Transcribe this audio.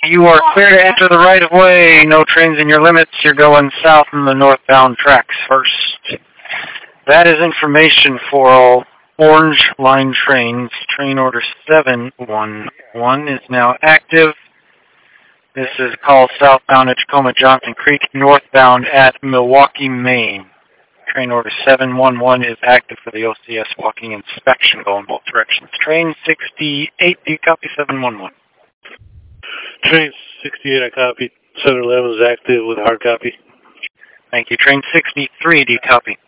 You are clear to enter the right-of-way. No trains in your limits. You're going south on the northbound tracks first. That is information for all Orange Line trains. Train order 711 is now active. This is call southbound at Tacoma Johnson Creek, northbound at Milwaukee, Maine. Train order 711 is active for the OCS walking inspection going both directions. Train 68, do you copy 711? Train 68, I copy. 711 is active with hard copy. Thank you. Train 63, do you copy?